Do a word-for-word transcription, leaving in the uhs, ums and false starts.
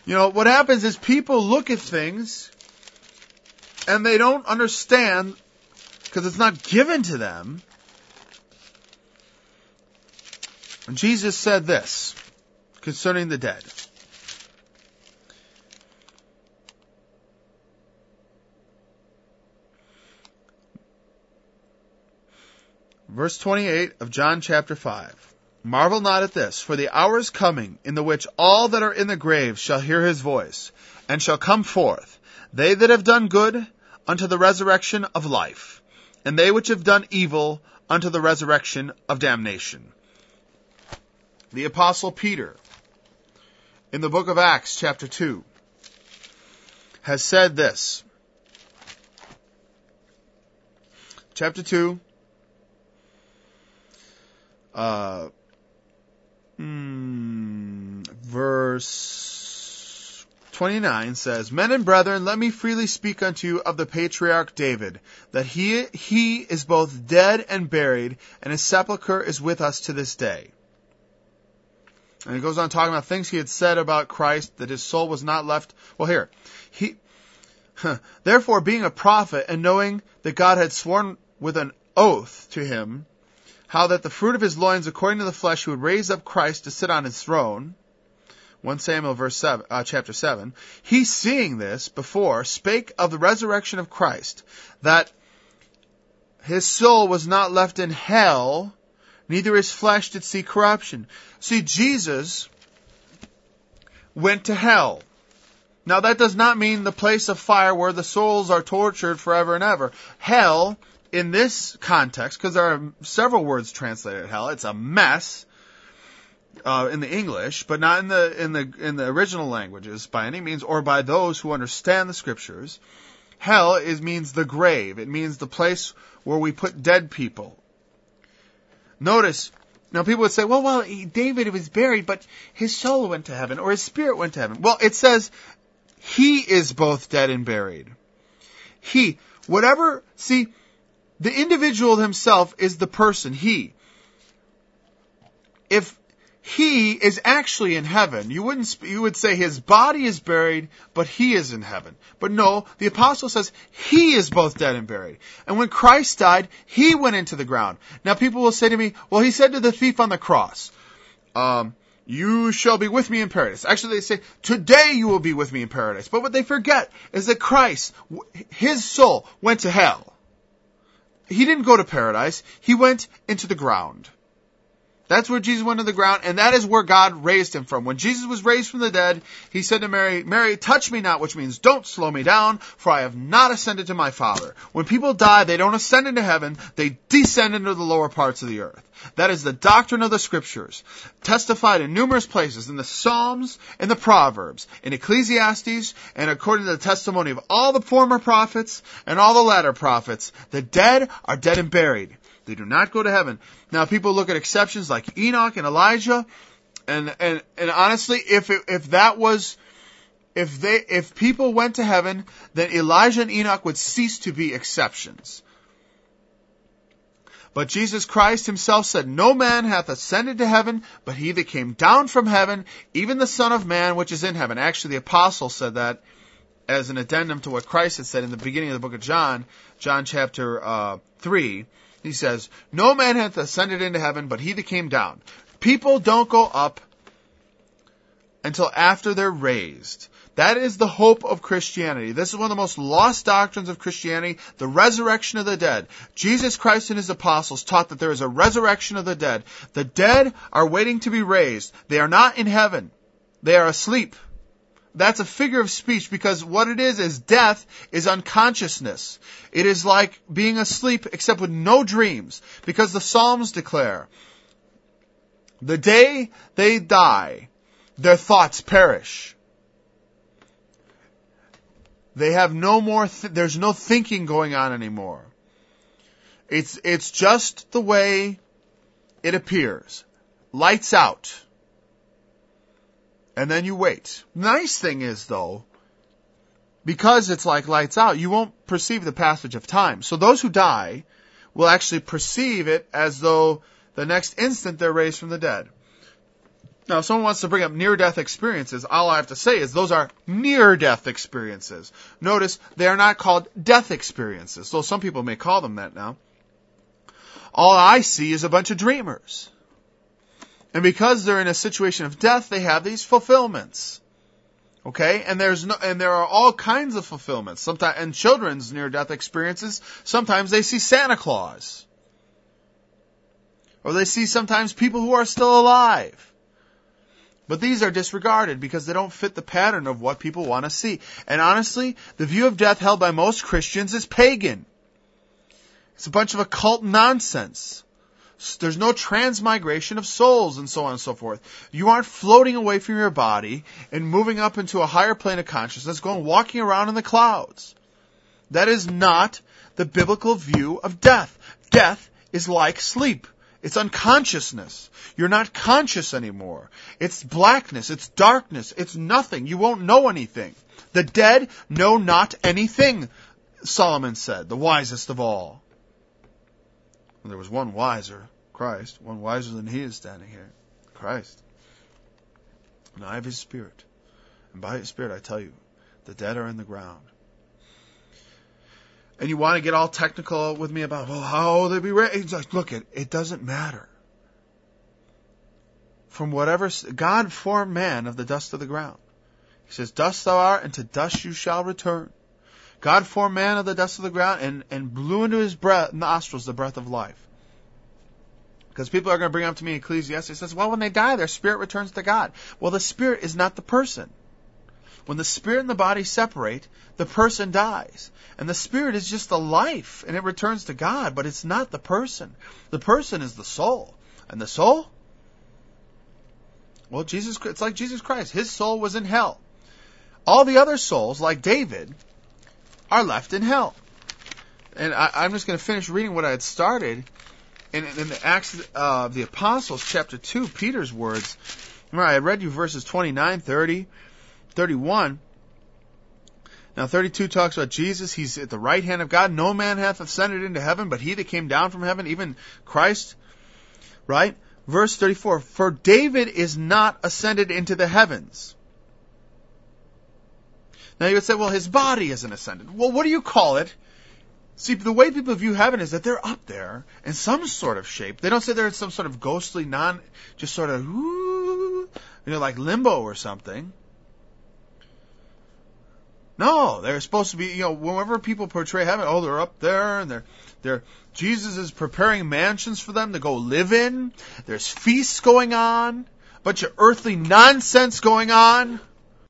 You know, what happens is people look at things and they don't understand because it's not given to them. And Jesus said this concerning the dead. Verse twenty-eight of John chapter five. Marvel not at this, for the hour is coming in the which all that are in the grave shall hear his voice, and shall come forth, they that have done good unto the resurrection of life, and they which have done evil unto the resurrection of damnation. The Apostle Peter, in the book of Acts chapter two, has said this. Chapter two, uh, mm, verse twenty-nine says, Men and brethren, let me freely speak unto you of the patriarch David, that he, he is both dead and buried, and his sepulchre is with us to this day. And he goes on talking about things he had said about Christ, that his soul was not left. Well, here, he, huh, therefore, being a prophet, and knowing that God had sworn with an oath to him, how that the fruit of his loins, according to the flesh, he would raise up Christ to sit on his throne. First Samuel verse seven, uh, chapter seven. He, seeing this before, spake of the resurrection of Christ, that his soul was not left in hell, neither his flesh did see corruption. See, Jesus went to hell. Now that does not mean the place of fire where the souls are tortured forever and ever. Hell, in this context, because there are several words translated hell, it's a mess uh, in the English, but not in the in the in the original languages by any means, or by those who understand the scriptures. Hell is means the grave. It means the place where we put dead people. Notice, now people would say, well, well, he, David was buried, but his soul went to heaven, or his spirit went to heaven. Well, it says, he is both dead and buried. He, whatever, see, the individual himself is the person, he. If he is actually in heaven, you wouldn't, you would say his body is buried, but he is in heaven. But no, the apostle says he is both dead and buried. And when Christ died, he went into the ground. Now people will say to me, well, he said to the thief on the cross, um, you shall be with me in paradise. Actually, they say, today you will be with me in paradise. But what they forget is that Christ, his soul, went to hell. He didn't go to paradise. He went into the ground. That's where Jesus went to the ground, and that is where God raised him from. When Jesus was raised from the dead, he said to Mary, Mary, touch me not, which means don't slow me down, for I have not ascended to my Father. When people die, they don't ascend into heaven, they descend into the lower parts of the earth. That is the doctrine of the Scriptures, testified in numerous places, in the Psalms, in the Proverbs, in Ecclesiastes, and according to the testimony of all the former prophets and all the latter prophets, the dead are dead and buried. They do not go to heaven. Now, people look at exceptions like Enoch and Elijah, and and and honestly, if it, if that was, if they if people went to heaven, then Elijah and Enoch would cease to be exceptions. But Jesus Christ himself said, no man hath ascended to heaven, but he that came down from heaven, even the Son of Man which is in heaven. Actually, the apostle said that as an addendum to what Christ had said in the beginning of the book of John, John chapter uh, three. He says, no man hath ascended into heaven, but he that came down. People don't go up until after they're raised. That is the hope of Christianity. This is one of the most lost doctrines of Christianity, the resurrection of the dead. Jesus Christ and his apostles taught that there is a resurrection of the dead. The dead are waiting to be raised. They are not in heaven. They are asleep. That's a figure of speech, because what it is is death is unconsciousness. It is like being asleep except with no dreams, because the Psalms declare, the day they die, their thoughts perish. They have no more, th- there's no thinking going on anymore. It's, it's just the way it appears. Lights out. And then you wait. Nice thing is, though, because it's like lights out, you won't perceive the passage of time. So those who die will actually perceive it as though the next instant they're raised from the dead. Now, if someone wants to bring up near-death experiences, all I have to say is those are near-death experiences. Notice they are not called death experiences, though some people may call them that now. All I see is a bunch of dreamers. And because they're in a situation of death, they have these fulfillments. Okay? And there's no, and there are all kinds of fulfillments. Sometimes, in children's near-death experiences, sometimes they see Santa Claus. Or they see sometimes people who are still alive. But these are disregarded because they don't fit the pattern of what people want to see. And honestly, the view of death held by most Christians is pagan. It's a bunch of occult nonsense. There's no transmigration of souls and so on and so forth. You aren't floating away from your body and moving up into a higher plane of consciousness, going walking around in the clouds. That is not the biblical view of death. Death is like sleep. It's unconsciousness. You're not conscious anymore. It's blackness. It's darkness. It's nothing. You won't know anything. The dead know not anything, Solomon said, the wisest of all. And there was one wiser, Christ, one wiser than he is standing here, Christ. And I have his Spirit. And by his Spirit I tell you, the dead are in the ground. And you want to get all technical with me about, well, how will they be raised? Like, look, it, it doesn't matter. From whatever, God formed man of the dust of the ground. He says, dust thou art, and to dust you shall return. God formed man of the dust of the ground and, and blew into his breath, nostrils the breath of life. Because people are going to bring up to me Ecclesiastes. It says, well, when they die, their spirit returns to God. Well, the spirit is not the person. When the spirit and the body separate, the person dies. And the spirit is just the life, and it returns to God, but it's not the person. The person is the soul. And the soul? Well, Jesus, it's like Jesus Christ. His soul was in hell. All the other souls, like David, are left in hell. And I, I'm just going to finish reading what I had started in, in the Acts of uh, the Apostles, chapter two, Peter's words. Remember, I read you verses twenty-nine, thirty, thirty-one. Now, thirty-two talks about Jesus. He's at the right hand of God. No man hath ascended into heaven, but he that came down from heaven, even Christ. Right? Verse thirty-four. For David is not ascended into the heavens. Now, you would say, well, his body isn't ascended. Well, what do you call it? See, the way people view heaven is that they're up there in some sort of shape. They don't say they're in some sort of ghostly, non, just sort of, you know, like limbo or something. No, they're supposed to be, you know, whenever people portray heaven, oh, they're up there, and they're, they're, Jesus is preparing mansions for them to go live in. There's feasts going on, a bunch of earthly nonsense going on.